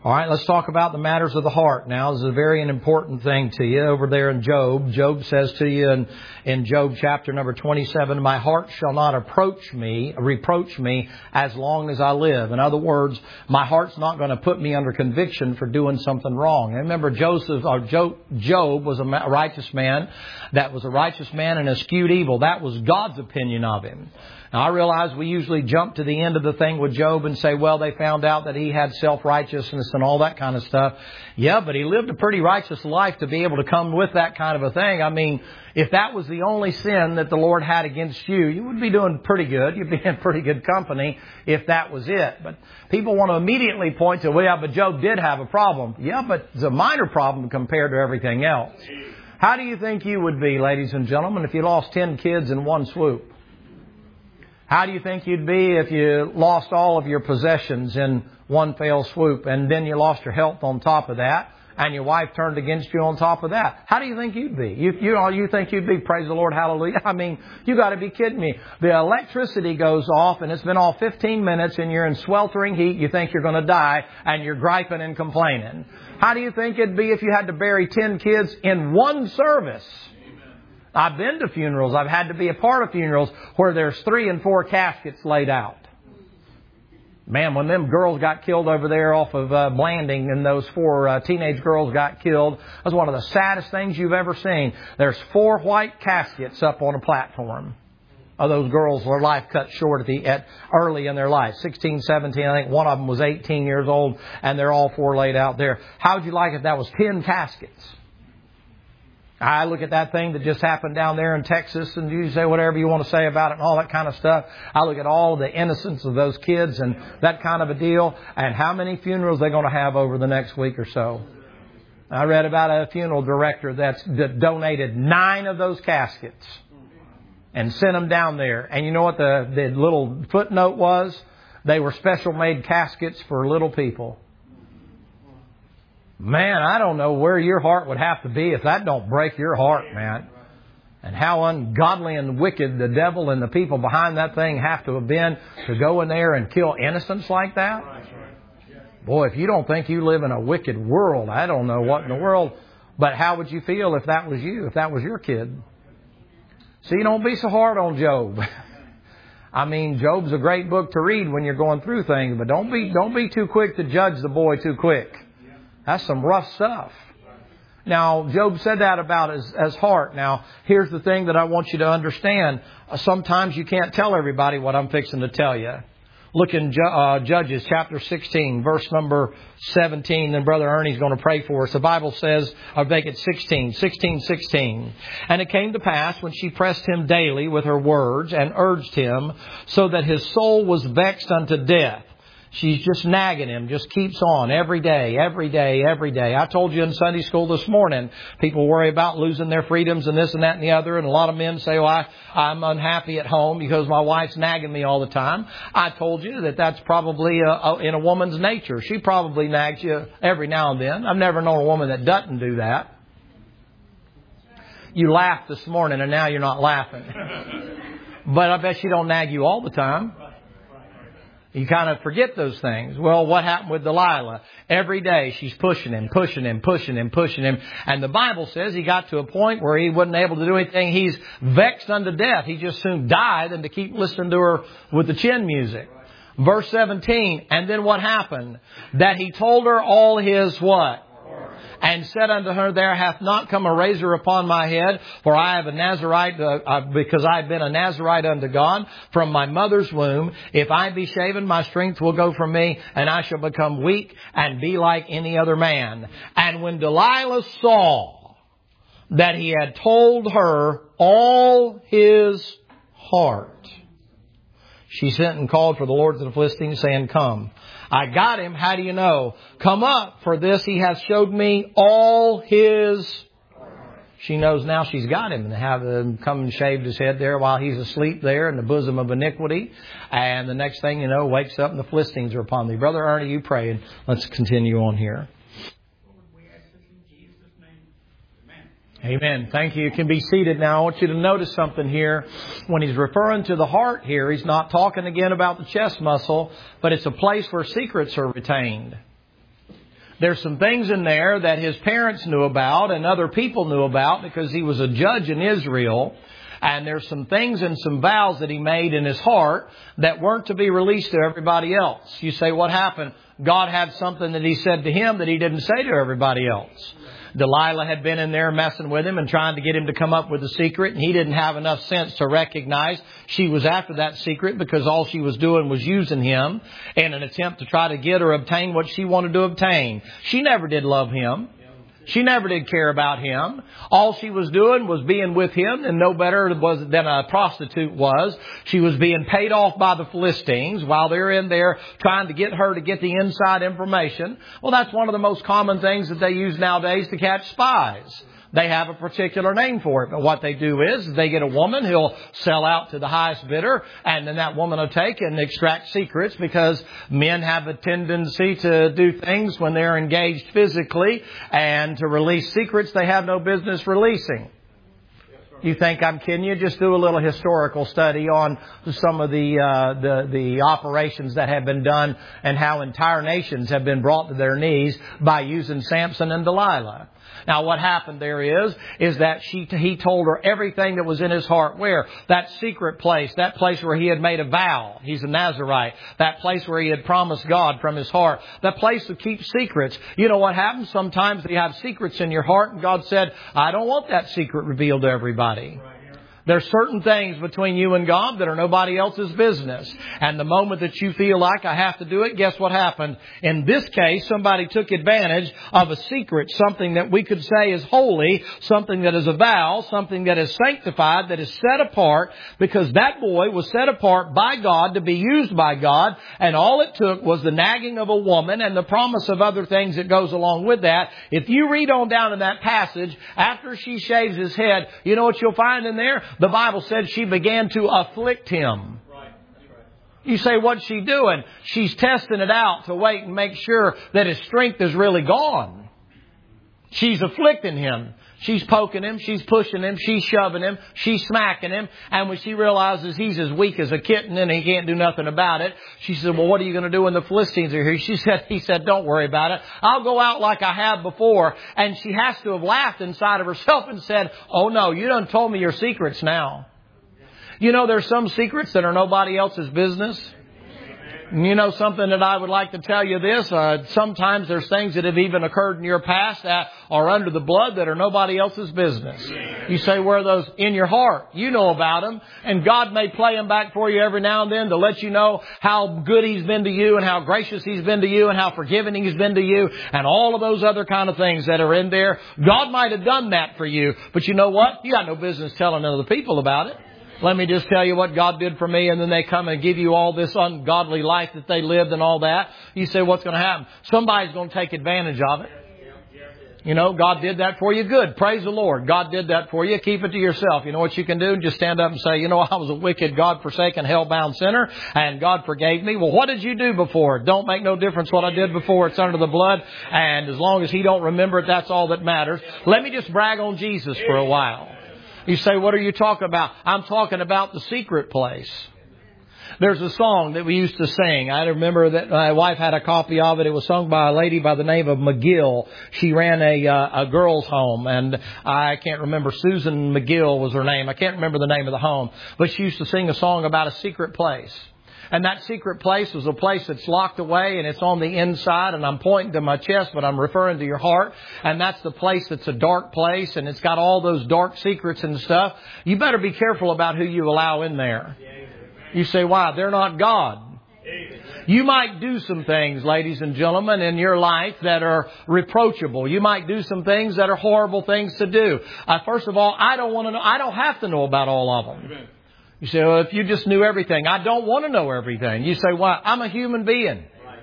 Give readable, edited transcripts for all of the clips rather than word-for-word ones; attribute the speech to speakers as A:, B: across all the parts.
A: All right, let's talk about the matters of the heart now. This is a very important thing to you over there in Job. Job says to you in Job chapter number 27, my heart shall not reproach me as long as I live. In other words, my heart's not going to put me under conviction for doing something wrong. And remember, Job was a righteous man. That was a righteous man and eschewed evil. That was God's opinion of him. Now, I realize we usually jump to the end of the thing with Job and say, well, they found out that he had self-righteousness and all that kind of stuff. Yeah, but he lived a pretty righteous life to be able to come with that kind of a thing. I mean, if that was the only sin that the Lord had against you, you would be doing pretty good. You'd be in pretty good company if that was it. But people want to immediately point to, well, yeah, but Job did have a problem. Yeah, but it's a minor problem compared to everything else. How do you think you would be, ladies and gentlemen, if you lost 10 kids in one swoop? How do you think you'd be if you lost all of your possessions in one fell swoop and then you lost your health on top of that and your wife turned against you on top of that? How do you think you'd be? You think you'd be, praise the Lord, hallelujah? I mean, you got to be kidding me. The electricity goes off and it's been off 15 minutes and you're in sweltering heat. You think you're going to die and you're griping and complaining. How do you think it'd be if you had to bury 10 kids in one service? I've been to funerals. I've had to be a part of funerals where there's 3 and 4 caskets laid out. Man, when them girls got killed over there off of Blanding and those 4 teenage girls got killed, that was one of the saddest things you've ever seen. There's 4 white caskets up on a platform of those girls, their life cut short early in their life. 16, 17, I think one of them was 18 years old, and they're all 4 laid out there. How would you like if that was 10 caskets? I look at that thing that just happened down there in Texas, and you say whatever you want to say about it and all that kind of stuff. I look at all the innocence of those kids and that kind of a deal, and how many funerals they're going to have over the next week or so. I read about a funeral director that donated 9 of those caskets and sent them down there. And you know what the little footnote was? They were special made caskets for little people. Man, I don't know where your heart would have to be if that don't break your heart, man. And how ungodly and wicked the devil and the people behind that thing have to have been to go in there and kill innocents like that. Boy, if you don't think you live in a wicked world, I don't know what in the world. But how would you feel if that was you, if that was your kid? See, don't be so hard on Job. I mean, Job's a great book to read when you're going through things, but don't be too quick to judge the boy too quick. That's some rough stuff. Now, Job said that about his heart. Now, here's the thing that I want you to understand. Sometimes you can't tell everybody what I'm fixing to tell you. Look in Judges chapter 16, verse number 17. Then Brother Ernie's going to pray for us. The Bible says, or make it 16. And it came to pass when she pressed him daily with her words and urged him, so that his soul was vexed unto death. She's just nagging him, just keeps on every day. I told you in Sunday school this morning, people worry about losing their freedoms and this and that and the other. And a lot of men say, well, I'm unhappy at home because my wife's nagging me all the time. I told you that that's probably in a woman's nature. She probably nags you every now and then. I've never known a woman that doesn't do that. You laughed this morning and now you're not laughing. But I bet she don't nag you all the time. You kind of forget those things. Well, what happened with Delilah? Every day she's pushing him. And the Bible says he got to a point where he wasn't able to do anything. He's vexed unto death. He just soon died than to keep listening to her with the chin music. Verse 17. And then what happened? That he told her all his what? And said unto her, there hath not come a razor upon my head, for I have a Nazarite, because I have been a Nazarite unto God from my mother's womb. If I be shaven, my strength will go from me, and I shall become weak and be like any other man. And when Delilah saw that he had told her all his heart, she sent and called for the lords of the Philistines, saying, come. I got him. How do you know? Come up, for this he hath showed me all his. She knows now she's got him, and have him come and shaved his head there while he's asleep there in the bosom of iniquity. And the next thing you know, wakes up and the Philistines are upon thee. Brother Ernie, you pray, and let's continue on here. Amen. Thank you. You can be seated now. I want you to notice something here. When he's referring to the heart here, he's not talking again about the chest muscle, but it's a place where secrets are retained. There's some things in there that his parents knew about and other people knew about because he was a judge in Israel. And there's some things and some vows that he made in his heart that weren't to be released to everybody else. You say, what happened? God had something that he said to him that he didn't say to everybody else. Delilah had been in there messing with him and trying to get him to come up with a secret. And he didn't have enough sense to recognize she was after that secret because all she was doing was using him in an attempt to try to get or obtain what she wanted to obtain. She never did love him. She never did care about him. All she was doing was being with him, and no better than a prostitute was. She was being paid off by the Philistines while they're in there trying to get her to get the inside information. Well, that's one of the most common things that they use nowadays to catch spies. They have a particular name for it. But what they do is they get a woman who'll sell out to the highest bidder, and then that woman will take and extract secrets because men have a tendency to do things when they're engaged physically and to release secrets they have no business releasing. You think I'm kidding you? Just do a little historical study on some of the operations that have been done and how entire nations have been brought to their knees by using Samson and Delilah. Now, what happened there is that he told her everything that was in his heart. Where? That secret place, that place where he had made a vow. He's a Nazirite. That place where he had promised God from his heart. That place to keep secrets. You know what happens? Sometimes you have secrets in your heart, and God said, I don't want that secret revealed to everybody. There's certain things between you and God that are nobody else's business. And the moment that you feel like I have to do it, guess what happened? In this case, somebody took advantage of a secret, something that we could say is holy, something that is a vow, something that is sanctified, that is set apart, because that boy was set apart by God to be used by God. And all it took was the nagging of a woman and the promise of other things that goes along with that. If you read on down in that passage, after she shaves his head, you know what you'll find in there? The Bible said she began to afflict him. You say, what's she doing? She's testing it out to wait and make sure that his strength is really gone. She's afflicting him. She's poking him. She's pushing him. She's shoving him. She's smacking him. And when she realizes he's as weak as a kitten and he can't do nothing about it, she said, well, what are you going to do when the Philistines are here? He said, don't worry about it. I'll go out like I have before. And she has to have laughed inside of herself and said, oh no, you done told me your secrets now. You know, there's some secrets that are nobody else's business. You know something that I would like to tell you this. Sometimes there's things that have even occurred in your past that are under the blood that are nobody else's business. You say, where are those? In your heart. You know about them. And God may play them back for you every now and then to let you know how good He's been to you and how gracious He's been to you and how forgiving He's been to you and all of those other kind of things that are in there. God might have done that for you. But you know what? You got no business telling other people about it. Let me just tell you what God did for me, and then they come and give you all this ungodly life that they lived and all that. You say, what's going to happen? Somebody's going to take advantage of it. You know, God did that for you. Good. Praise the Lord. God did that for you. Keep it to yourself. You know what you can do? Just stand up and say, you know, I was a wicked, God-forsaken, hell-bound sinner, and God forgave me. Well, what did you do before? Don't make no difference what I did before. It's under the blood. And as long as He don't remember it, that's all that matters. Let me just brag on Jesus for a while. You say, what are you talking about? I'm talking about the secret place. There's a song that we used to sing. I remember that my wife had a copy of it. It was sung by a lady by the name of McGill. She ran a girls' home, and I can't remember. Susan McGill was her name. I can't remember the name of the home. But she used to sing a song about a secret place. And that secret place was a place that's locked away and it's on the inside, and I'm pointing to my chest, but I'm referring to your heart. And that's the place that's a dark place, and it's got all those dark secrets and stuff. You better be careful about who you allow in there. You say, why? They're not God. You might do some things, ladies and gentlemen, in your life that are reproachable. You might do some things that are horrible things to do. First of all, I don't want to know. I don't have to know about all of them. Amen. You say, well, if you just knew everything. I don't want to know everything. You say, why? I'm a human being.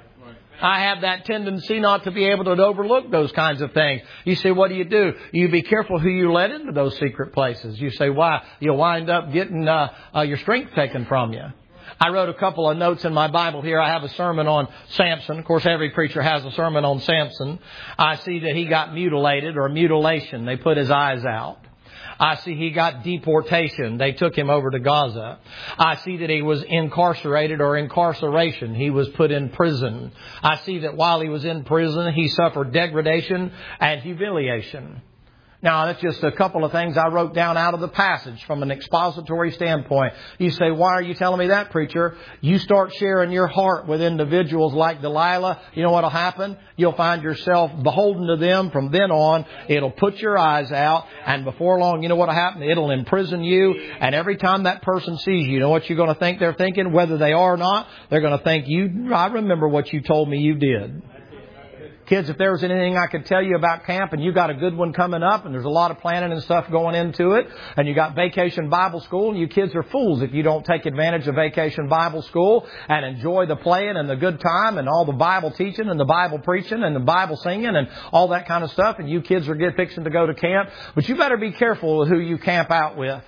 A: I have that tendency not to be able to overlook those kinds of things. You say, what do? You be careful who you let into those secret places. You say, why? You'll wind up getting your strength taken from you. I wrote a couple of notes in my Bible here. I have a sermon on Samson. Of course, every preacher has a sermon on Samson. I see that he got mutilated or mutilation. They put his eyes out. I see he got deportation. They took him over to Gaza. I see that he was incarcerated or incarceration. He was put in prison. I see that while he was in prison, he suffered degradation and humiliation. Now, that's just a couple of things I wrote down out of the passage from an expository standpoint. You say, why are you telling me that, preacher? You start sharing your heart with individuals like Delilah, you know what'll happen? You'll find yourself beholden to them from then on. It'll put your eyes out, and before long, you know what'll happen? It'll imprison you, and every time that person sees you know what you're going to think they're thinking? Whether they are or not, they're going to think, I remember what you told me you did. Kids, if there was anything I could tell you about camp, and you got a good one coming up, and there's a lot of planning and stuff going into it, and you got Vacation Bible School, and you kids are fools if you don't take advantage of Vacation Bible School and enjoy the playing and the good time and all the Bible teaching and the Bible preaching and the Bible singing and all that kind of stuff, and you kids are fixing to go to camp. But you better be careful with who you camp out with.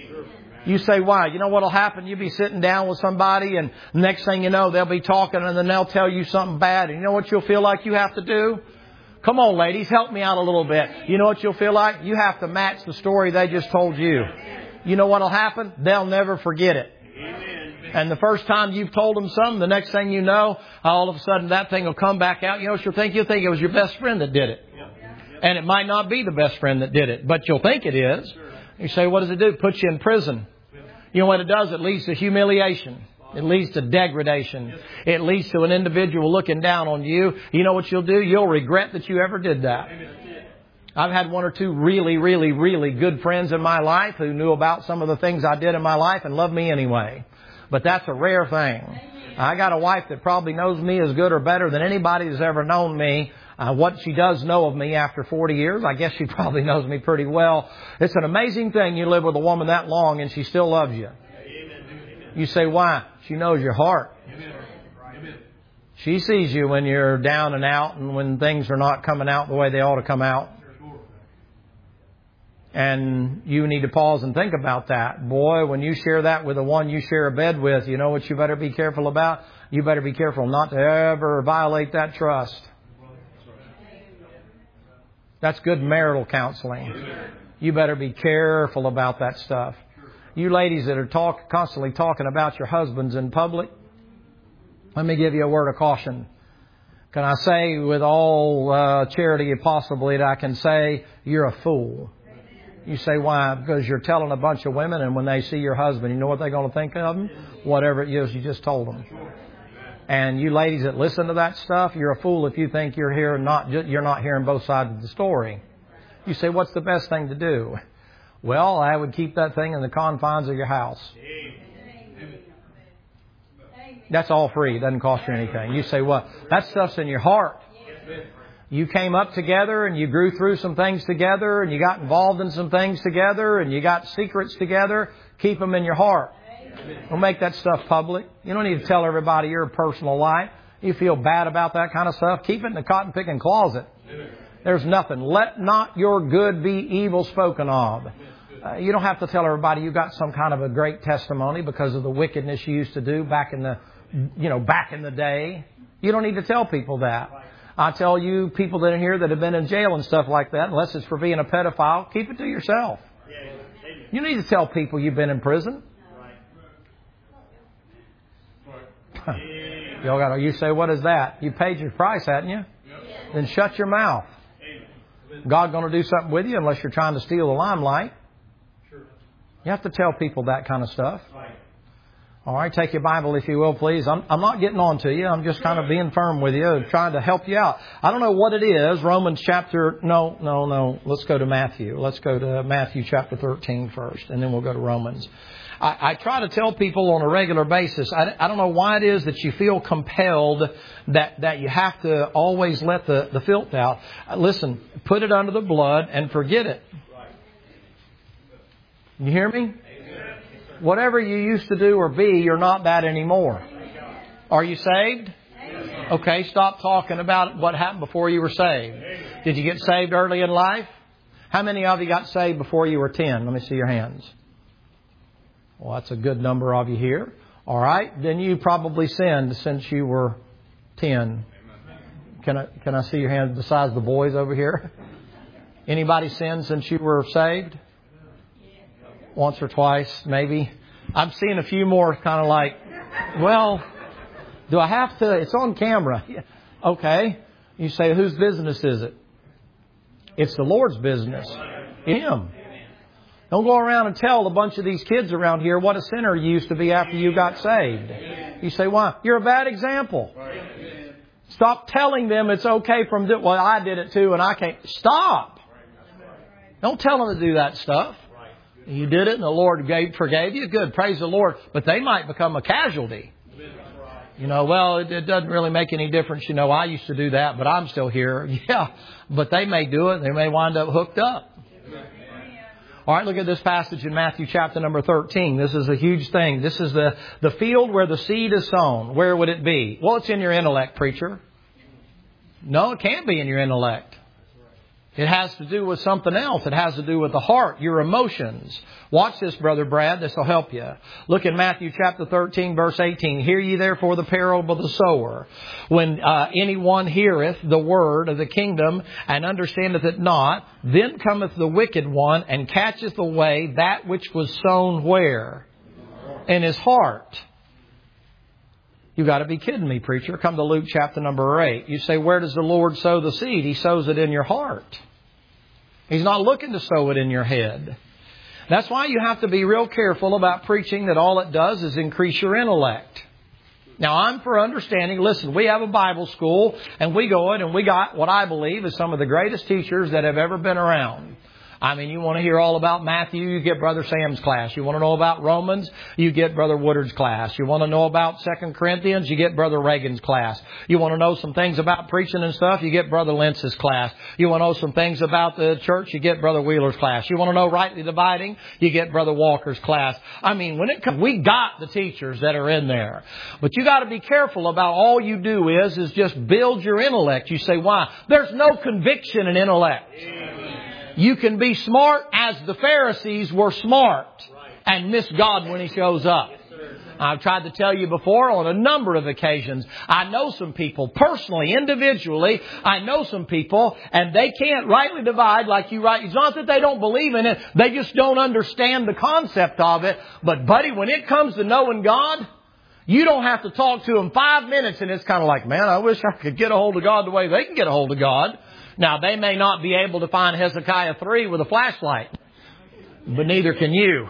A: You say, why? You know what'll happen? You'll be sitting down with somebody, and next thing you know, they'll be talking, and then they'll tell you something bad. And you know what you'll feel like you have to do? Come on, ladies, help me out a little bit. You know what you'll feel like? You have to match the story they just told you. You know what'll happen? They'll never forget it. And the first time you've told them something, the next thing you know, all of a sudden that thing will come back out. You know what you'll think? You'll think it was your best friend that did it. And it might not be the best friend that did it, but you'll think it is. You say, what does it do? It puts you in prison. You know what it does? It leads to humiliation. It leads to degradation. It leads to an individual looking down on you. You know what you'll do? You'll regret that you ever did that. I've had one or two really, really, really good friends in my life who knew about some of the things I did in my life and loved me anyway. But that's a rare thing. I got a wife that probably knows me as good or better than anybody that's ever known me. What she does know of me after 40 years, I guess she probably knows me pretty well. It's an amazing thing you live with a woman that long and she still loves you. You say, why? She knows your heart. She sees you when you're down and out and when things are not coming out the way they ought to come out. And you need to pause and think about that. Boy, when you share that with the one you share a bed with, you know what you better be careful about? You better be careful not to ever violate that trust. That's good marital counseling. You better be careful about that stuff. You ladies that are constantly talking about your husbands in public, let me give you a word of caution. Can I say with all charity possibly that I can say, you're a fool. You say, why? Because you're telling a bunch of women, and when they see your husband, you know what they're going to think of him? Whatever it is you just told them. And you ladies that listen to that stuff, you're a fool if you think you're here and you're not hearing both sides of the story. You say, what's the best thing to do? Well, I would keep that thing in the confines of your house. That's all free. It doesn't cost you anything. You say, well, that stuff's in your heart. You came up together and you grew through some things together and you got involved in some things together and you got secrets together. Keep them in your heart. Don't make that stuff public. You don't need to tell everybody your personal life. You feel bad about that kind of stuff. Keep it in the cotton picking closet. There's nothing. Let not your good be evil spoken of. You don't have to tell everybody you got some kind of a great testimony because of the wickedness you used to do back in the day. You don't need to tell people that. I tell you, people that are here that have been in jail and stuff like that, unless it's for being a pedophile, keep it to yourself. You need to tell people you've been in prison. You say, what is that? You paid your price, hadn't you? Then shut your mouth. God's going to do something with you unless you're trying to steal the limelight. You have to tell people that kind of stuff. All right, take your Bible if you will, please. I'm not getting on to you. I'm just kind of being firm with you, trying to help you out. I don't know what it is. Romans chapter... No. Let's go to Matthew. Let's go to Matthew chapter 13 first, and then we'll go to Romans. I try to tell people on a regular basis, I don't know why it is that you feel compelled that you have to always let the filth out. Listen, put it under the blood and forget it. You hear me? Whatever you used to do or be, you're not that anymore. Are you saved? Okay, stop talking about what happened before you were saved. Did you get saved early in life? How many of you got saved before you were 10? Let me see your hands. Well, that's a good number of you here. All right. Then you probably sinned since you were 10. Can I see your hands besides the boys over here? Anybody sinned since you were saved? once or twice, maybe. I'm seeing a few more kind of like, well, do I have to? It's on camera. Okay. You say, whose business is it? It's the Lord's business. Him. Don't go around and tell a bunch of these kids around here what a sinner you used to be after you got saved. You say, why? You're a bad example. Stop telling them it's okay well, I did it too and I can't. Stop. Don't tell them to do that stuff. You did it and the Lord forgave you. Good. Praise the Lord. But they might become a casualty. Well, it doesn't really make any difference. I used to do that, but I'm still here. Yeah. But they may do it. They may wind up hooked up. All right, look at this passage in Matthew chapter number 13. This is a huge thing. This is the field where the seed is sown. Where would it be? Well, it's in your intellect, preacher. No, it can't be in your intellect. It has to do with something else. It has to do with the heart, your emotions. Watch this, Brother Brad. This will help you. Look in Matthew chapter 13, verse 18. Hear ye therefore the parable of the sower. When anyone heareth the word of the kingdom and understandeth it not, then cometh the wicked one and catcheth away that which was sown where? In his heart. You got to be kidding me, preacher. Come to Luke chapter number 8. You say, where does the Lord sow the seed? He sows it in your heart. He's not looking to sow it in your head. That's why you have to be real careful about preaching that all it does is increase your intellect. Now, I'm for understanding. Listen, we have a Bible school and we go in and we got what I believe is some of the greatest teachers that have ever been around. I mean, you want to hear all about Matthew, you get Brother Sam's class. You want to know about Romans, you get Brother Woodard's class. You want to know about 2 Corinthians, you get Brother Reagan's class. You want to know some things about preaching and stuff, you get Brother Lentz's class. You want to know some things about the church, you get Brother Wheeler's class. You want to know rightly dividing, you get Brother Walker's class. I mean, when it comes, we got the teachers that are in there. But you got to be careful about all you do is just build your intellect. You say, why? There's no conviction in intellect. You can be smart as the Pharisees were smart and miss God when He shows up. I've tried to tell you before on a number of occasions. I know some people personally, individually. I know some people and they can't rightly divide like you right. It's not that they don't believe in it. They just don't understand the concept of it. But buddy, when it comes to knowing God, you don't have to talk to them 5 minutes and it's kind of like, man, I wish I could get a hold of God the way they can get a hold of God. Now, they may not be able to find Hezekiah 3 with a flashlight, but neither can you.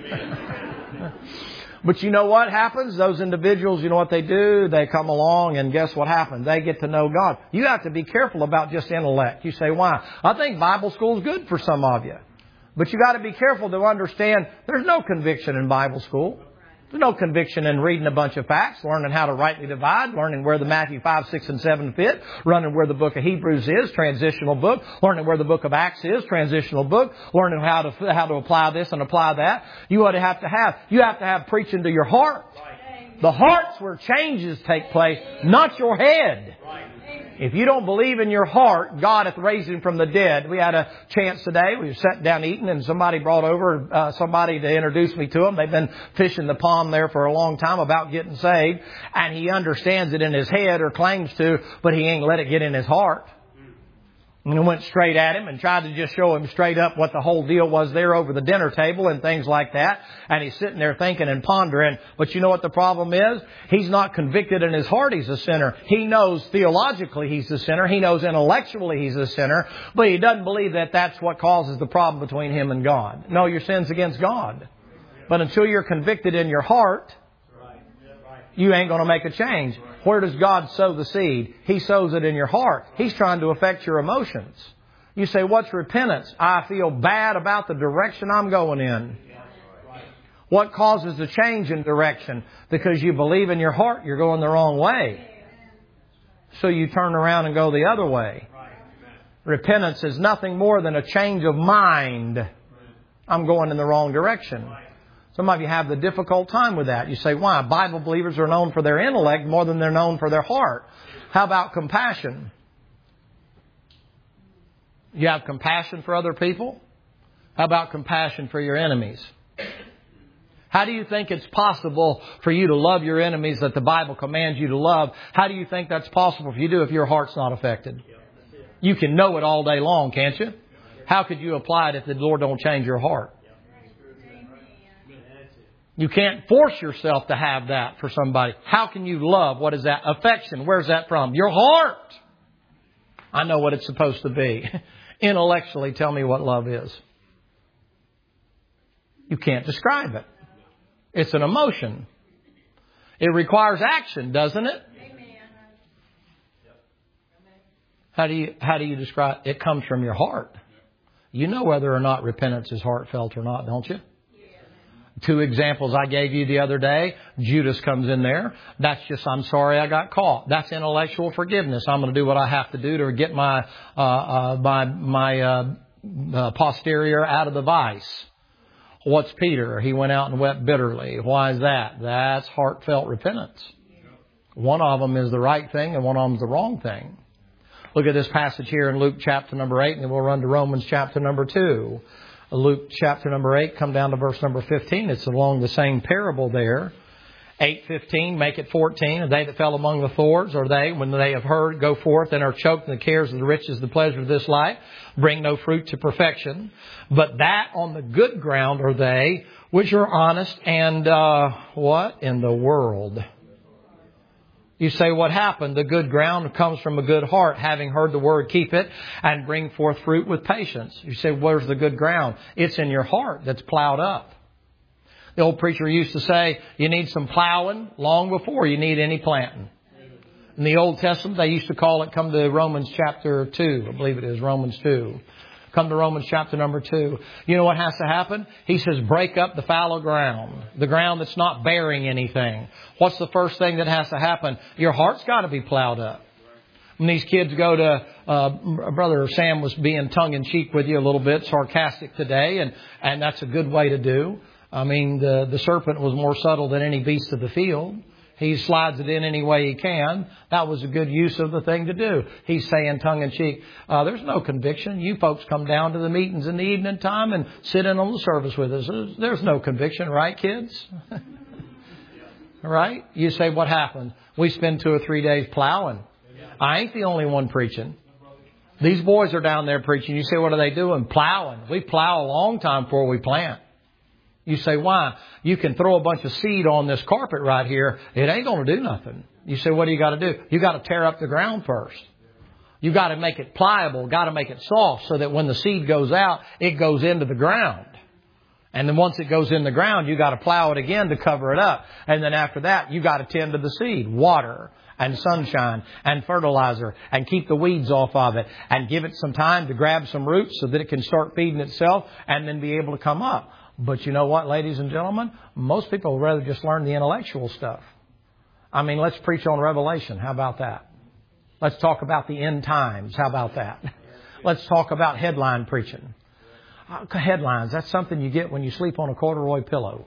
A: But you know what happens? Those individuals, you know what they do? They come along and guess what happens? They get to know God. You have to be careful about just intellect. You say, why? I think Bible school is good for some of you. But you got to be careful to understand there's no conviction in Bible school. There's no conviction in reading a bunch of facts, learning how to rightly divide, learning where the Matthew 5, 6, and 7 fit, learning where the book of Hebrews is, transitional book, learning where the book of Acts is, transitional book, learning how to apply this and apply that. You have to have preaching to your heart. The heart's where changes take place, not your head. If you don't believe in your heart, God hath raised Him from the dead. We had a chance today. We were sitting down eating and somebody brought over somebody to introduce me to them. They've been fishing the pond there for a long time about getting saved. And he understands it in his head or claims to, but he ain't let it get in his heart. And I went straight at him and tried to just show him straight up what the whole deal was there over the dinner table and things like that. And he's sitting there thinking and pondering. But you know what the problem is? He's not convicted in his heart he's a sinner. He knows theologically he's a sinner. He knows intellectually he's a sinner. But he doesn't believe that that's what causes the problem between him and God. No, your sin's against God. But until you're convicted in your heart, you ain't going to make a change. Where does God sow the seed? He sows it in your heart. He's trying to affect your emotions. You say, what's repentance? I feel bad about the direction I'm going in. What causes the change in direction? Because you believe in your heart you're going the wrong way. So you turn around and go the other way. Repentance is nothing more than a change of mind. I'm going in the wrong direction. Some of you have the difficult time with that. You say, why? Bible believers are known for their intellect more than they're known for their heart. How about compassion? You have compassion for other people? How about compassion for your enemies? How do you think it's possible for you to love your enemies that the Bible commands you to love? How do you think that's possible for you to do if your heart's not affected? You can know it all day long, can't you? How could you apply it if the Lord don't change your heart? You can't force yourself to have that for somebody. How can you love? What is that? Affection. Where's that from? Your heart. I know what it's supposed to be. Intellectually, tell me what love is. You can't describe it. It's an emotion. It requires action, doesn't it? How do you describe it? It comes from your heart. You know whether or not repentance is heartfelt or not, don't you? 2 examples I gave you the other day. Judas comes in there. That's just, I'm sorry I got caught. That's intellectual forgiveness. I'm going to do what I have to do to get my posterior out of the vice. What's Peter? He went out and wept bitterly. Why is that? That's heartfelt repentance. One of them is the right thing and one of them is the wrong thing. Look at this passage here in Luke chapter number 8, and then we'll run to Romans chapter number 2. Luke chapter number 8, come down to verse number 15. It's along the same parable there. 8:15, make it 14. And they that fell among the thorns are they, when they have heard, go forth and are choked in the cares of the riches, the pleasure of this life, bring no fruit to perfection. But that on the good ground are they, which are honest and, what? In the world. You say, what happened? The good ground comes from a good heart. Having heard the word, keep it and bring forth fruit with patience. You say, where's the good ground? It's in your heart that's plowed up. The old preacher used to say, you need some plowing long before you need any planting. In the Old Testament, they used to call it, come to Romans chapter 2. I believe it is Romans 2. Come to Romans chapter number 2. You know what has to happen? He says, break up the fallow ground. The ground that's not bearing anything. What's the first thing that has to happen? Your heart's got to be plowed up. When these kids go to, Brother Sam was being tongue-in-cheek with you a little bit, sarcastic today, and that's a good way to do. I mean, the serpent was more subtle than any beast of the field. He slides it in any way he can. That was a good use of the thing to do. He's saying tongue-in-cheek, there's no conviction. You folks come down to the meetings in the evening time and sit in on the service with us. There's no conviction, right, kids? Right? You say, what happened? We spend 2 or 3 days plowing. I ain't the only one preaching. These boys are down there preaching. You say, what are they doing? Plowing. We plow a long time before we plant. You say, why? You can throw a bunch of seed on this carpet right here. It ain't going to do nothing. You say, what do you got to do? You got to tear up the ground first. You got to make it pliable, got to make it soft so that when the seed goes out, it goes into the ground. And then once it goes in the ground, you got to plow it again to cover it up. And then after that, you got to tend to the seed, water and sunshine and fertilizer and keep the weeds off of it and give it some time to grab some roots so that it can start feeding itself and then be able to come up. But you know what, ladies and gentlemen? Most people would rather just learn the intellectual stuff. I mean, let's preach on Revelation. How about that? Let's talk about the end times. How about that? Let's talk about headline preaching. Headlines, that's something you get when you sleep on a corduroy pillow.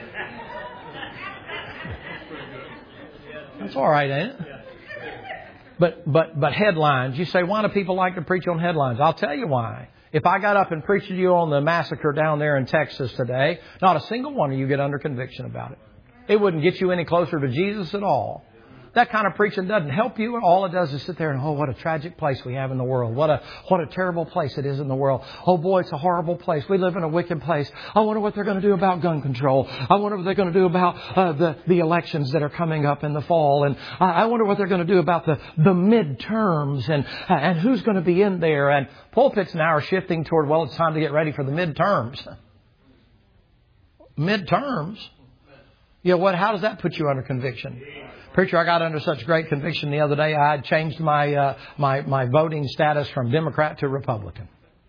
A: That's all right, ain't it? But headlines, you say, why do people like to preach on headlines? I'll tell you why. If I got up and preached to you on the massacre down there in Texas today, not a single one of you get under conviction about it. It wouldn't get you any closer to Jesus at all. That kind of preaching doesn't help you. All it does is sit there and, oh, what a tragic place we have in the world. What a terrible place it is in the world. Oh, boy, it's a horrible place. We live in a wicked place. I wonder what they're going to do about gun control. I wonder what they're going to do about the elections that are coming up in the fall. And I wonder what they're going to do about the midterms and who's going to be in there. And pulpits now are shifting toward, well, it's time to get ready for the midterms. Midterms? Yeah, how does that put you under conviction? Preacher, I got under such great conviction the other day, I had changed my voting status from Democrat to Republican.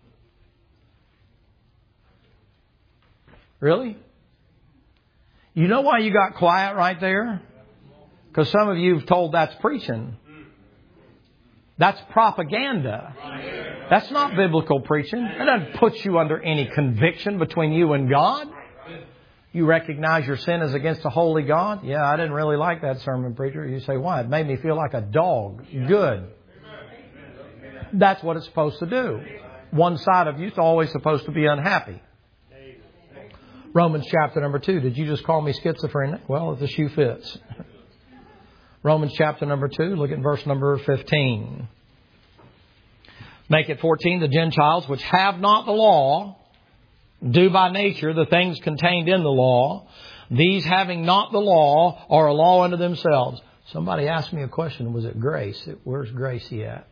A: Really? You know why you got quiet right there? Because some of you have told that's preaching. That's propaganda. That's not biblical preaching. That doesn't put you under any conviction between you and God. You recognize your sin is against a holy God? Yeah, I didn't really like that sermon, preacher. You say, why? It made me feel like a dog. Good. That's what it's supposed to do. One side of you is always supposed to be unhappy. Romans chapter number 2. Did you just call me schizophrenic? Well, the shoe fits. Romans chapter number 2. Look at verse number 15. Make it 14. The Gentiles which have not the law do by nature the things contained in the law, These having not the law are a law unto themselves. Somebody asked me a question. Was it Grace? Where's Gracie at?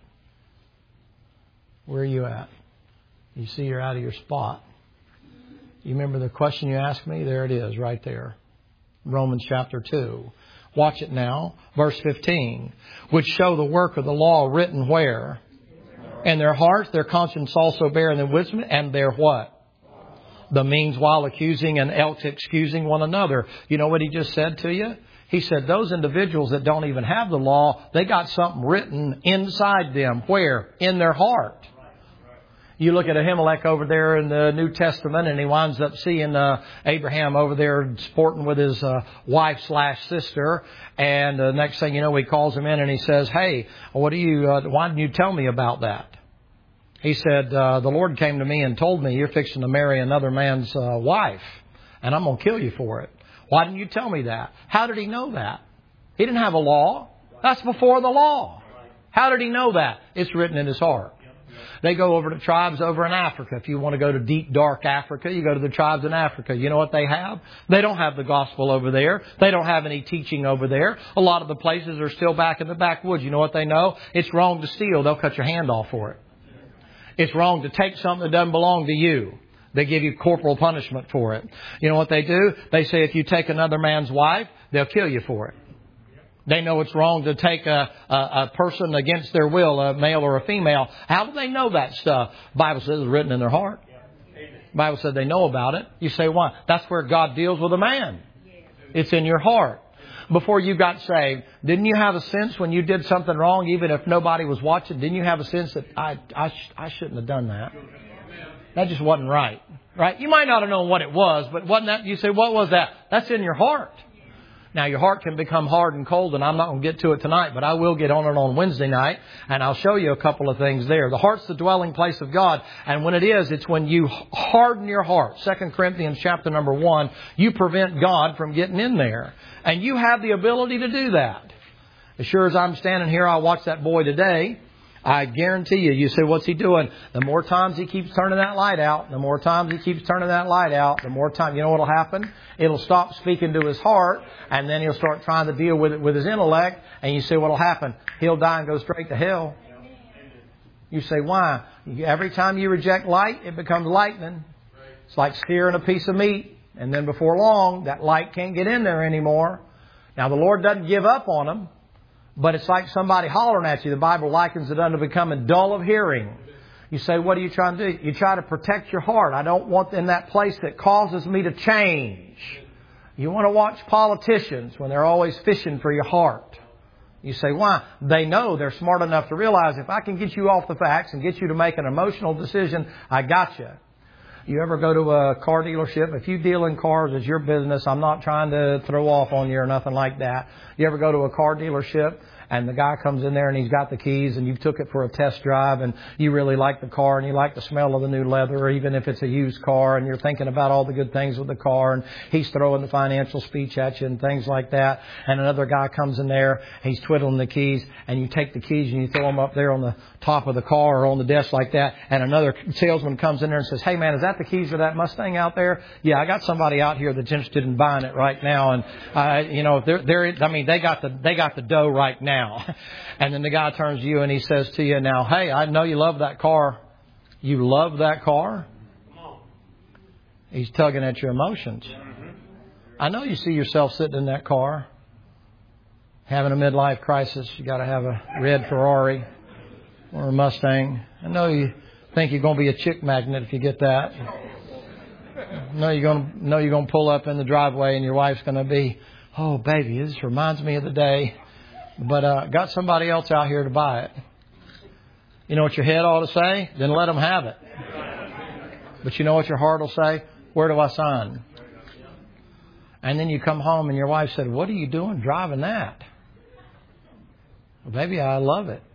A: Where are you at? You see you're out of your spot. You remember the question you asked me? There it is, right there. Romans chapter 2. Watch it now. Verse 15. Which show the work of the law written where? In their hearts, their conscience also bear them wisdom, and their what? The means while accusing and else excusing one another. You know what he just said to you? He said those individuals that don't even have the law, they got something written inside them. Where? In their heart. You look at Ahimelech over there in the New Testament, and he winds up seeing Abraham over there sporting with his wife/sister. And the next thing you know, he calls him in and he says, "Hey, why didn't you tell me about that?" He said, "The Lord came to me and told me you're fixing to marry another man's wife, and I'm going to kill you for it. Why didn't you tell me that?" How did he know that? He didn't have a law. That's before the law. How did he know that? It's written in his heart. They go over to tribes over in Africa. If you want to go to deep, dark Africa, you go to the tribes in Africa. You know what they have? They don't have the gospel over there. They don't have any teaching over there. A lot of the places are still back in the backwoods. You know what they know? It's wrong to steal. They'll cut your hand off for it. It's wrong to take something that doesn't belong to you. They give you corporal punishment for it. You know what they do? They say if you take another man's wife, they'll kill you for it. They know it's wrong to take a person against their will, a male or a female. How do they know that stuff? The Bible says it's written in their heart. The Bible said they know about it. You say, why? That's where God deals with a man. It's in your heart. Before you got saved, didn't you have a sense when you did something wrong, even if nobody was watching? Didn't you have a sense that I shouldn't have done that? That just wasn't right. Right? You might not have known what it was, but wasn't that? You say, what was that? That's in your heart. Now, your heart can become hard and cold, and I'm not going to get to it tonight, but I will get on it on Wednesday night, and I'll show you a couple of things there. The heart's the dwelling place of God, and when it is, it's when you harden your heart. 2 Corinthians chapter number 1, you prevent God from getting in there, and you have the ability to do that. As sure as I'm standing here, I watched that boy today. I guarantee you say, what's he doing? The more times he keeps turning that light out, the more times he keeps turning that light out, the more time, you know what will happen? It'll stop speaking to his heart, and then he'll start trying to deal with it with his intellect, and you say, what'll happen? He'll die and go straight to hell. You say, why? Every time you reject light, it becomes lightning. It's like searing a piece of meat, and then before long, that light can't get in there anymore. Now, the Lord doesn't give up on them. But it's like somebody hollering at you. The Bible likens it unto becoming dull of hearing. You say, what are you trying to do? You try to protect your heart. I don't want in that place that causes me to change. You want to watch politicians when they're always fishing for your heart. You say, why? They know they're smart enough to realize if I can get you off the facts and get you to make an emotional decision, I got you. You ever go to a car dealership? If you deal in cars, it's your business. I'm not trying to throw off on you or nothing like that. You ever go to a car dealership and the guy comes in there and he's got the keys and you took it for a test drive and you really like the car and you like the smell of the new leather, or even if it's a used car, and you're thinking about all the good things with the car, and he's throwing the financial speech at you and things like that. And another guy comes in there, he's twiddling the keys, and you take the keys and you throw them up there on the top of the car or on the desk like that. And another salesman comes in there and says, hey man, is that the keys for that Mustang out there? Yeah, I got somebody out here that's interested in buying it right now. And, they got the dough right now. And then the guy turns to you and he says to you, now, hey, I know you love that car. You love that car? He's tugging at your emotions. I know you see yourself sitting in that car, having a midlife crisis. You got to have a red Ferrari or a Mustang. I know you think you're going to be a chick magnet if you get that. No, you're going to pull up in the driveway and your wife's going to be, oh, baby, this reminds me of the day. But got somebody else out here to buy it. You know what your head ought to say? Then let them have it. But you know what your heart will say? Where do I sign? And then you come home and your wife said, what are you doing driving that? Well, baby, I love it.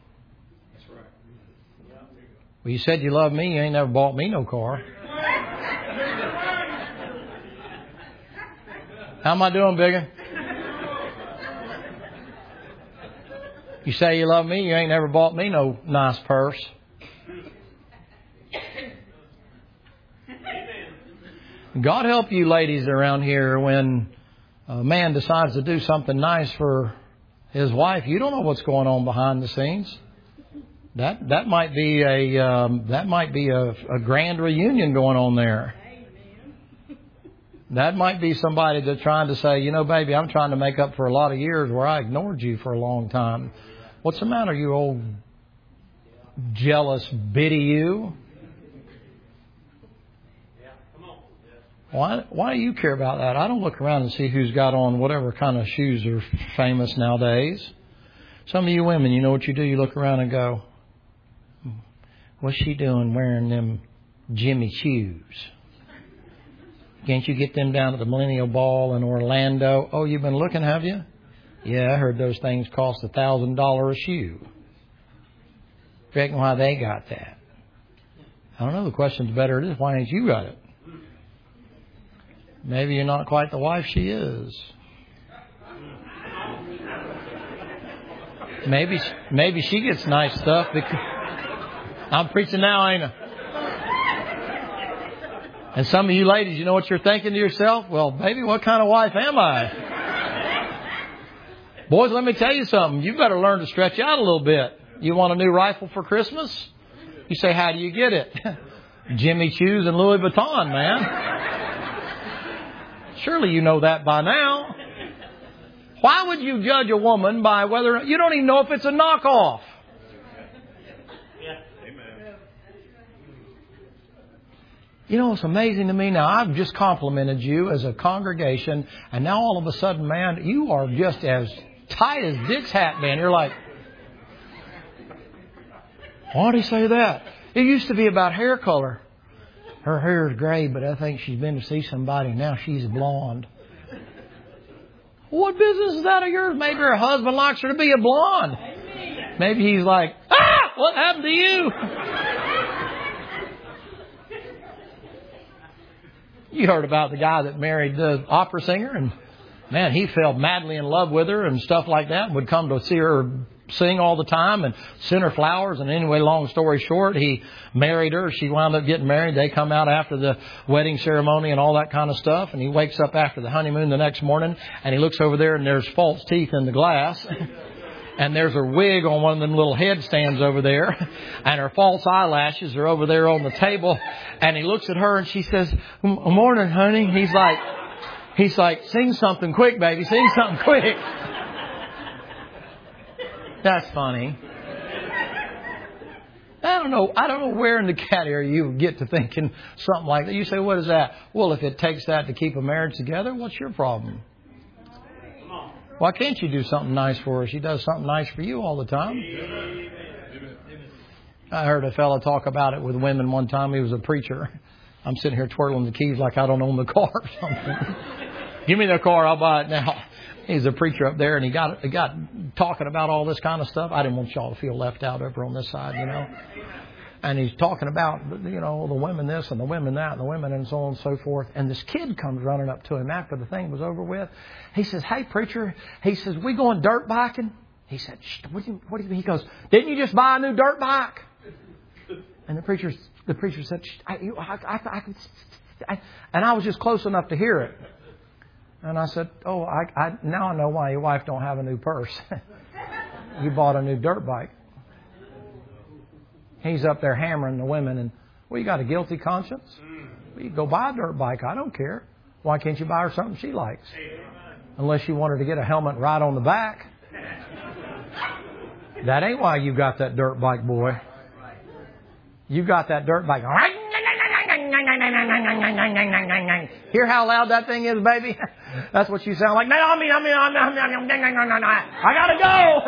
A: Well, you said you love me. You ain't never bought me no car. How am I doing, Biggin? You say you love me, you ain't never bought me no nice purse. God help you ladies around here when a man decides to do something nice for his wife. You don't know what's going on behind the scenes. That might be a grand reunion going on there. That might be somebody that's trying to say, you know, baby, I'm trying to make up for a lot of years where I ignored you for a long time. What's the matter, you old jealous biddy you? Why do you care about that? I don't look around and see who's got on whatever kind of shoes are famous nowadays. Some of you women, you know what you do? You look around and go, what's she doing wearing them Jimmy shoes? Can't you get them down at the Millennial Ball in Orlando? Oh, you've been looking, have you? Yeah, I heard those things cost $1,000 a shoe. Reckon why they got that? I don't know. The question's better. It is, why ain't you got it? Maybe you're not quite the wife she is. Maybe she gets nice stuff. Because I'm preaching now, ain't I? And some of you ladies, you know what you're thinking to yourself? Well, baby, what kind of wife am I? Boys, let me tell you something. You better learn to stretch out a little bit. You want a new rifle for Christmas? You say, how do you get it? Jimmy Choo's and Louis Vuitton, man. Surely you know that by now. Why would you judge a woman by whether... You don't even know if it's a knockoff. You know, it's amazing to me now. I've just complimented you as a congregation, and now all of a sudden, man, you are just as tight as Dick's hat, man. You're like, why did he say that? It used to be about hair color. Her hair is gray, but I think she's been to see somebody. Now she's blonde. What business is that of yours? Maybe her husband likes her to be a blonde. Maybe he's like, what happened to you? You heard about the guy that married the opera singer, and man, he fell madly in love with her and stuff like that, and would come to see her sing all the time and send her flowers. And anyway, long story short, he married her. She wound up getting married. They come out after the wedding ceremony and all that kind of stuff. And he wakes up after the honeymoon the next morning, and he looks over there, and there's false teeth in the glass. And there's her wig on one of them little headstands over there. And her false eyelashes are over there on the table. And he looks at her and she says, morning, honey. He's like, sing something quick, baby. Sing something quick. That's funny. I don't know where in the cat area you get to thinking something like that. You say, what is that? Well, if it takes that to keep a marriage together, what's your problem? Why can't you do something nice for her? She does something nice for you all the time. I heard a fellow talk about it with women one time. He was a preacher. I'm sitting here twirling the keys like I don't own the car or something. Give me the car, I'll buy it now. He's a preacher up there, and he got talking about all this kind of stuff. I didn't want y'all to feel left out over on this side, you know. And he's talking about, you know, the women this and the women that and the women and so on and so forth. And this kid comes running up to him after the thing was over with. He says, hey, preacher. He says, we going dirt biking? He said, what do you mean? He goes, didn't you just buy a new dirt bike? And the preacher said, and I was just close enough to hear it. And I said, oh, now I know why your wife don't have a new purse. You bought a new dirt bike. He's up there hammering the women, and, well, you got a guilty conscience? Well, you go buy a dirt bike. I don't care. Why can't you buy her something she likes? Unless you want her to get a helmet right on the back. That ain't why you got that dirt bike, boy. You got that dirt bike. Hear how loud that thing is, baby? That's what you sound like. I gotta go.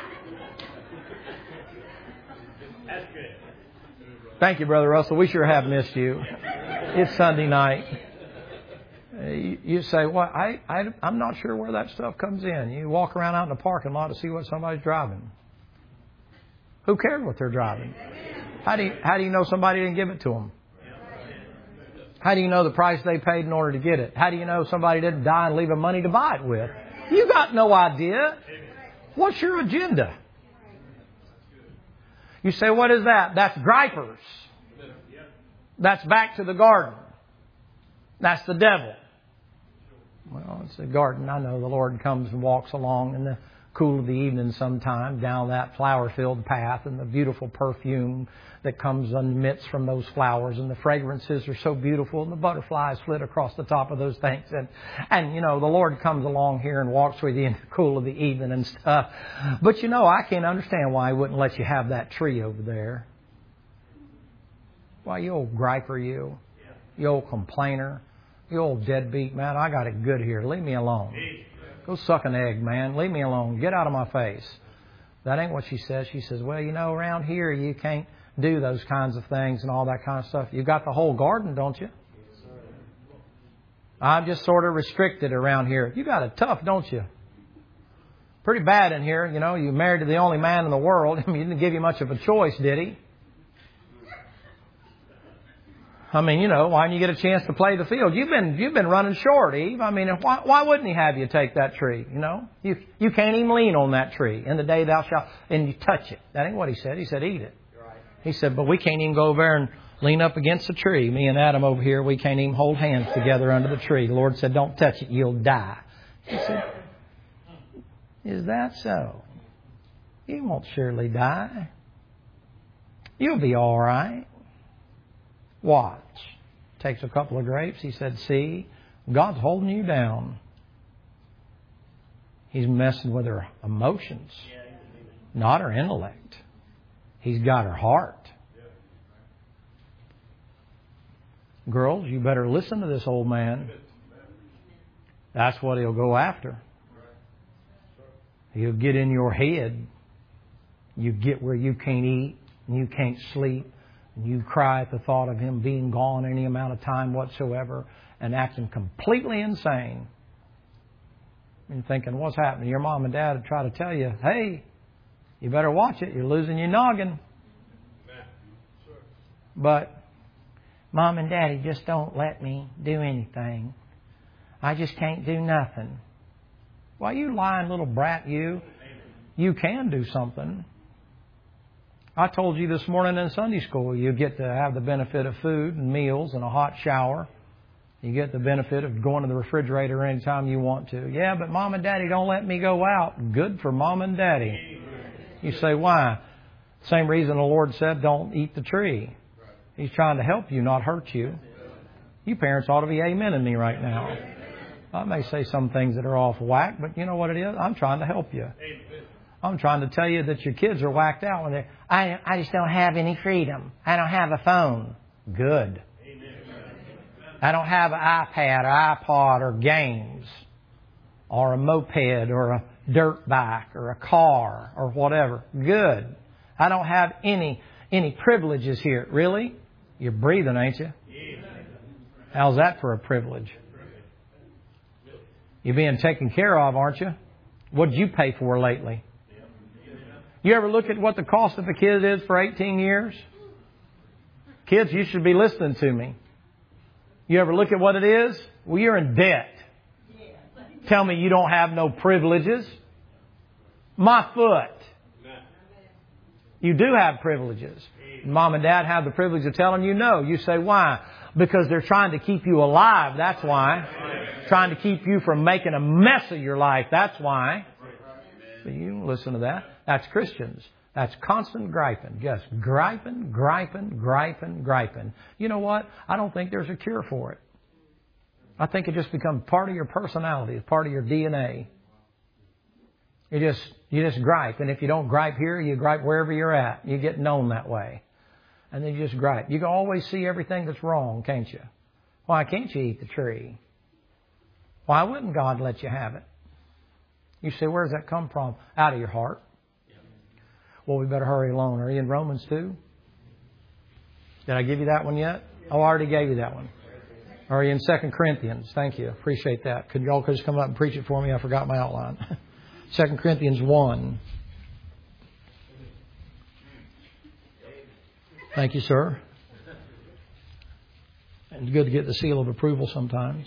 A: Thank you, Brother Russell. We sure have missed you. It's Sunday night. You say, well, I'm not sure where that stuff comes in. You walk around out in the parking lot to see what somebody's driving. Who cares what they're driving? How do you know somebody didn't give it to them? How do you know the price they paid in order to get it? How do you know somebody didn't die and leave them money to buy it with? You got no idea. What's your agenda? You say, what is that? That's gripers. That's back to the garden. That's the devil. Well, it's a garden. I know the Lord comes and walks along in the cool of the evening sometime down that flower-filled path, and the beautiful perfume that comes amidst from those flowers, and the fragrances are so beautiful, and the butterflies flit across the top of those things. And the Lord comes along here and walks with you in the cool of the evening and stuff. But I can't understand why He wouldn't let you have that tree over there. Why, you old griper, you old complainer, you old deadbeat, man, I got it good here. Leave me alone. Go suck an egg, man. Leave me alone. Get out of my face. That ain't what she says. She says, well, around here you can't do those kinds of things and all that kind of stuff. You got the whole garden, don't you? I'm just sort of restricted around here. You got it tough, don't you? Pretty bad in here. You married to the only man in the world. He didn't give you much of a choice, did he? Why didn't you get a chance to play the field? You've been running short, Eve. Why wouldn't He have you take that tree? You can't even lean on that tree. In the day thou shalt, and you touch it. That ain't what He said. He said, eat it. He said, but we can't even go over there and lean up against the tree. Me and Adam over here, we can't even hold hands together under the tree. The Lord said, don't touch it. You'll die. He said, is that so? You won't surely die. You'll be all right. Watch. Takes a couple of grapes. He said, see, God's holding you down. He's messing with her emotions, not her intellect. He's got her heart. Girls, you better listen to this old man. That's what he'll go after. He'll get in your head. You get where you can't eat and you can't sleep. And you cry at the thought of him being gone any amount of time whatsoever and acting completely insane. And thinking, what's happening? Your mom and dad would try to tell you, hey, you better watch it. You're losing your noggin. But Mom and Daddy just don't let me do anything. I just can't do nothing. Why, you lying little brat, you can do something. I told you this morning in Sunday school, you get to have the benefit of food and meals and a hot shower. You get the benefit of going to the refrigerator anytime you want to. Yeah, but Mom and Daddy don't let me go out. Good for Mom and Daddy. You say, why? Same reason the Lord said, don't eat the tree. He's trying to help you, not hurt you. You parents ought to be amening me right now. I may say some things that are off whack, but you know what it is? I'm trying to help you. I'm trying to tell you that your kids are whacked out when I just don't have any freedom. I don't have a phone. Good. I don't have an iPad or iPod or games or a moped or a dirt bike or a car or whatever. Good. I don't have any privileges here. Really? You're breathing, ain't you? How's that for a privilege? You're being taken care of, aren't you? What did you pay for lately? You ever look at what the cost of a kid is for 18 years? Kids, you should be listening to me. You ever look at what it is? Well, you're in debt. Tell me you don't have no privileges. My foot. You do have privileges. Mom and Dad have the privilege of telling you no. You say, why? Because they're trying to keep you alive. That's why. Trying to keep you from making a mess of your life. That's why. But you listen to that. That's Christians. That's constant griping. Just griping. You know what? I don't think there's a cure for it. I think it just becomes part of your personality. It's part of your DNA. You just gripe. And if you don't gripe here, you gripe wherever you're at. You get known that way. And then you just gripe. You can always see everything that's wrong, can't you? Why can't you eat the tree? Why wouldn't God let you have it? You say, where does that come from? Out of your heart. Well, we better hurry along. Are you in Romans 2? Did I give you that one yet? Oh, I already gave you that one. Are you in 2 Corinthians? Thank you. Appreciate that. Could y'all just come up and preach it for me? I forgot my outline. 2 Corinthians 1. Thank you, sir. It's good to get the seal of approval sometimes.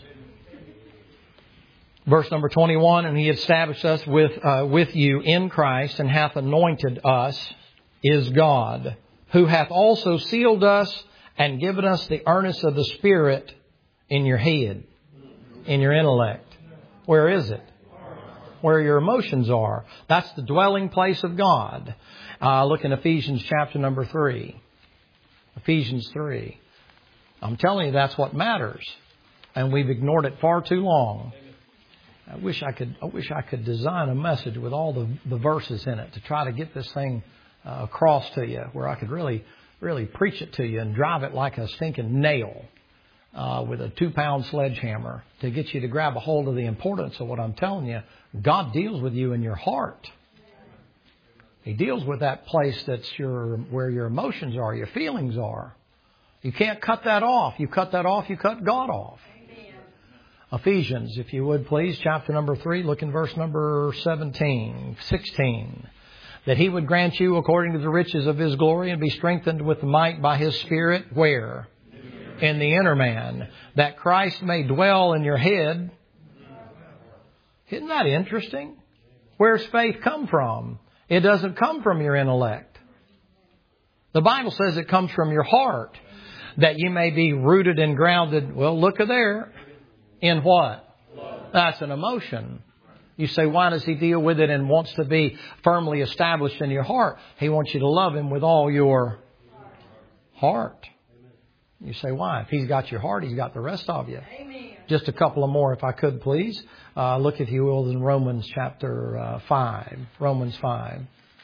A: Verse number 21, and He established us with you in Christ, and hath anointed us, is God, who hath also sealed us and given us the earnest of the Spirit In your head. In your intellect. Where is it? Where your emotions are. That's the dwelling place of God. Look in Ephesians chapter number 3. Ephesians 3. I'm telling you, that's what matters. And we've ignored it far too long. I wish I could design a message with all the verses in it to try to get this thing across to you, where I could really preach it to you and drive it like a stinking nail with a 2-pound sledgehammer to get you to grab a hold of the importance of what I'm telling you. God deals with you in your heart. He deals with that place that's where your emotions are, your feelings are. You can't cut that off. You cut that off, you cut God off. Ephesians, if you would please, chapter number 3, look in verse number 16. That He would grant you according to the riches of His glory and be strengthened with might by His Spirit. Where? In the inner man. That Christ may dwell in your head. Isn't that interesting? Where's faith come from? It doesn't come from your intellect. The Bible says it comes from your heart. That you may be rooted and grounded. Well, look at there. In what? Love. That's an emotion. You say, why does He deal with it and wants to be firmly established in your heart? He wants you to love Him with all your heart. You say, why? If He's got your heart, He's got the rest of you. Amen. Just a couple of more, if I could, please. Look, if you will, in Romans chapter 5. Romans 5.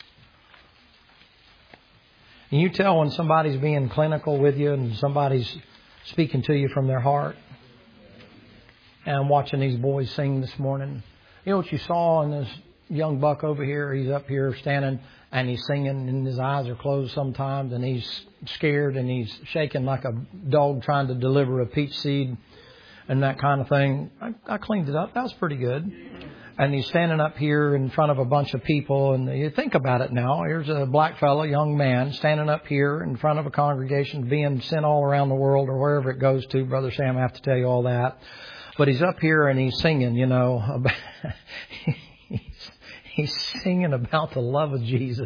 A: Can you tell when somebody's being clinical with you and somebody's speaking to you from their heart? And I'm watching these boys sing this morning. You know what you saw in this young buck over here? He's up here standing and he's singing and his eyes are closed sometimes and he's scared and he's shaking like a dog trying to deliver a peach seed and that kind of thing. I cleaned it up. That was pretty good. And he's standing up here in front of a bunch of people. And you think about it now. Here's a black fellow, young man, standing up here in front of a congregation being sent all around the world or wherever it goes to. Brother Sam, I have to tell you all that. But he's up here and he's singing, you know, he's singing about the love of Jesus.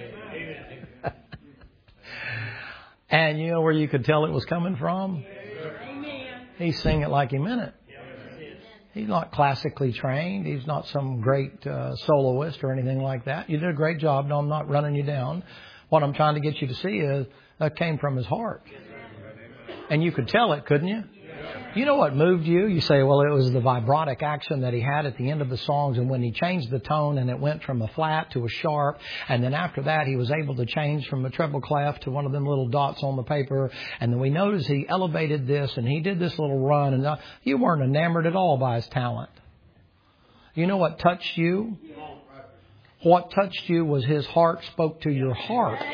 A: And you know where you could tell it was coming from? He's singing it like he meant it. He's not classically trained. He's not some great soloist or anything like that. You did a great job. No, I'm not running you down. What I'm trying to get you to see is that came from his heart. And you could tell it, couldn't you? You know what moved you? You say, well, it was the vibratic action that he had at the end of the songs. And when he changed the tone and it went from a flat to a sharp. And then after that, he was able to change from a treble clef to one of them little dots on the paper. And then we noticed he elevated this and he did this little run. And you weren't enamored at all by his talent. You know what touched you? What touched you was his heart spoke to your heart.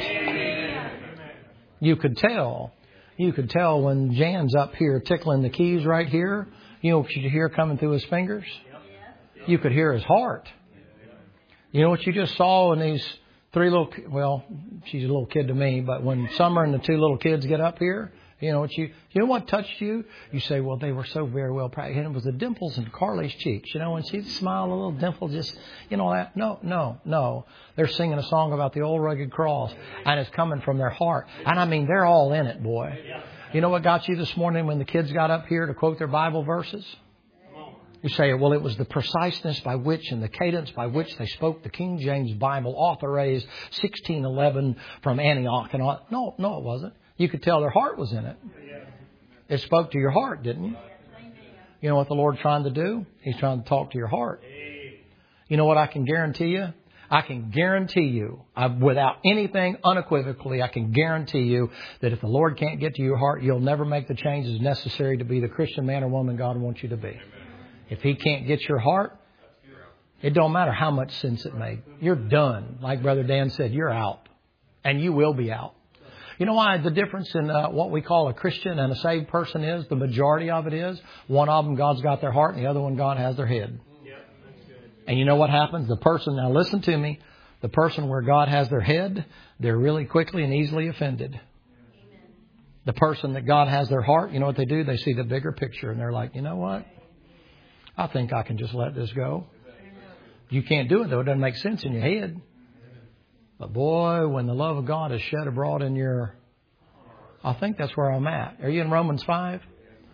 A: You could tell. You could tell when Jan's up here tickling the keys right here. You know what you hear coming through his fingers? You could hear his heart. You know what you just saw when these three little, well, she's a little kid to me, but when Summer and the two little kids get up here, you know what touched you? You say, well, they were so very well practiced. And it was the dimples in Carly's cheeks. You know, when she smiled, a little dimple, just, you know, that. No. They're singing a song about the old rugged cross, and it's coming from their heart. And I mean, they're all in it, boy. You know what got you this morning when the kids got up here to quote their Bible verses? You say, well, it was the preciseness by which and the cadence by which they spoke the King James Bible, authorized 1611 from Antioch. And all. No, it wasn't. You could tell their heart was in it. It spoke to your heart, didn't it? You know what the Lord's trying to do? He's trying to talk to your heart. You know what I can guarantee you? I can guarantee you, without anything unequivocally, I can guarantee you that if the Lord can't get to your heart, you'll never make the changes necessary to be the Christian man or woman God wants you to be. If He can't get your heart, it don't matter how much sense it made. You're done. Like Brother Dan said, you're out. And you will be out. You know why the difference in what we call a Christian and a saved person is? The majority of it is one of them God's got their heart and the other one God has their head. And you know what happens? The person, now listen to me, the person where God has their head, they're really quickly and easily offended. The person that God has their heart, you know what they do? They see the bigger picture and they're like, you know what? I think I can just let this go. You can't do it though. It doesn't make sense in your head. But boy, when the love of God is shed abroad in your... I think that's where I'm at. Are you in Romans 5?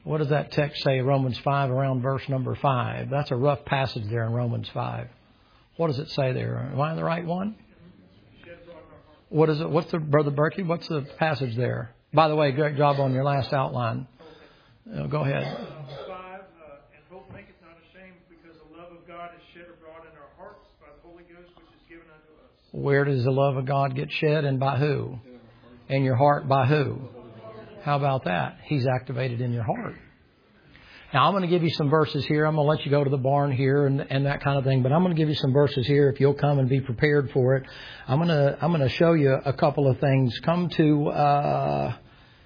A: What does that text say, Romans 5, around verse number 5? That's a rough passage there in Romans 5. What does it say there? Am I the right one? What is it? What's the, Brother Berkey, what's the passage there? By the way, great job on your last outline. Go ahead.
B: 5, and hope maketh not ashamed, because the love of God is shed abroad in our hearts by the Holy Ghost, which is given unto us.
A: Where does the love of God get shed, and by who? In your heart, by who? How about that? He's activated in your heart. Now, I'm going to give you some verses here. I'm going to let you go to the barn here and that kind of thing. But I'm going to give you some verses here if you'll come and be prepared for it. I'm going to show you a couple of things. Come to, I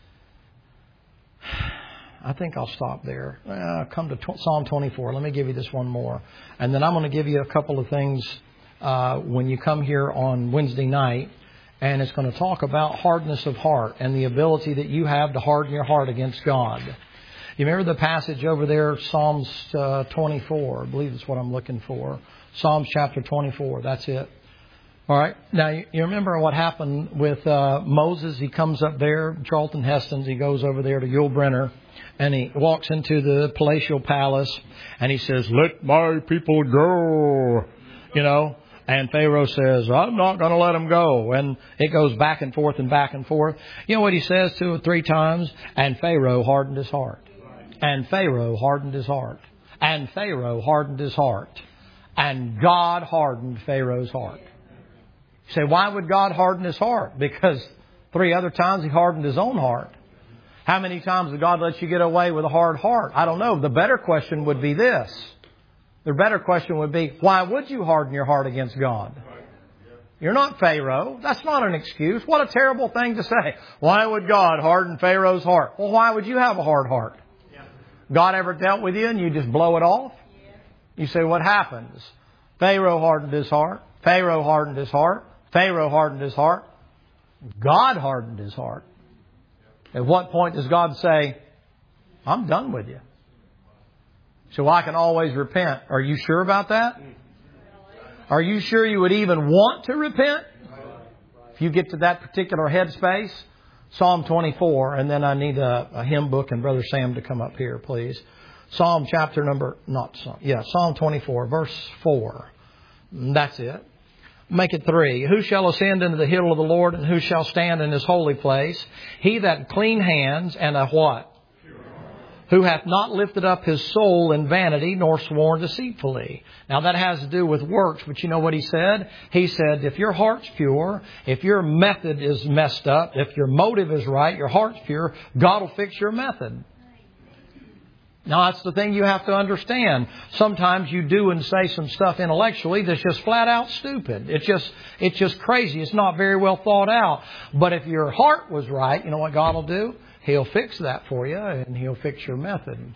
A: think I'll stop there. Come to Psalm 24. Let me give you this one more. And then I'm going to give you a couple of things when you come here on Wednesday night. And it's going to talk about hardness of heart and the ability that you have to harden your heart against God. You remember the passage over there, Psalms 24. I believe that's what I'm looking for. Psalms chapter 24. That's it. All right. Now, you remember what happened with Moses? He comes up there, Charlton Heston's. He goes over there to Yul Brynner, and he walks into the palatial palace, and he says, "Let my people go." You know. And Pharaoh says, "I'm not going to let them go." And it goes back and forth and back and forth. You know what he says 2 or 3 times? And Pharaoh hardened his heart. And Pharaoh hardened his heart. And Pharaoh hardened his heart. And God hardened Pharaoh's heart. You say, why would God harden his heart? Because 3 other times he hardened his own heart. How many times did God let you get away with a hard heart? I don't know. The better question would be this. The better question would be, why would you harden your heart against God? You're not Pharaoh. That's not an excuse. What a terrible thing to say. Why would God harden Pharaoh's heart? Well, why would you have a hard heart? God ever dealt with you and you just blow it off? You say, what happens? Pharaoh hardened his heart. Pharaoh hardened his heart. Pharaoh hardened his heart. God hardened his heart. At what point does God say, I'm done with you? So I can always repent. Are you sure about that? Are you sure you would even want to repent? If you get to that particular headspace, Psalm 24, and then I need a hymn book and Brother Sam to come up here, please. Psalm 24, verse 4. That's it. Make it 3. Who shall ascend into the hill of the Lord, and who shall stand in His holy place? He that clean hands and a what? Who hath not lifted up his soul in vanity, nor sworn deceitfully. Now that has to do with works, but you know what he said? He said, if your heart's pure, if your method is messed up, if your motive is right, your heart's pure, God will fix your method. Now that's the thing you have to understand. Sometimes you do and say some stuff intellectually that's just flat out stupid. It's just crazy. It's not very well thought out. But if your heart was right, you know what God will do? He'll fix that for you, and He'll fix your method.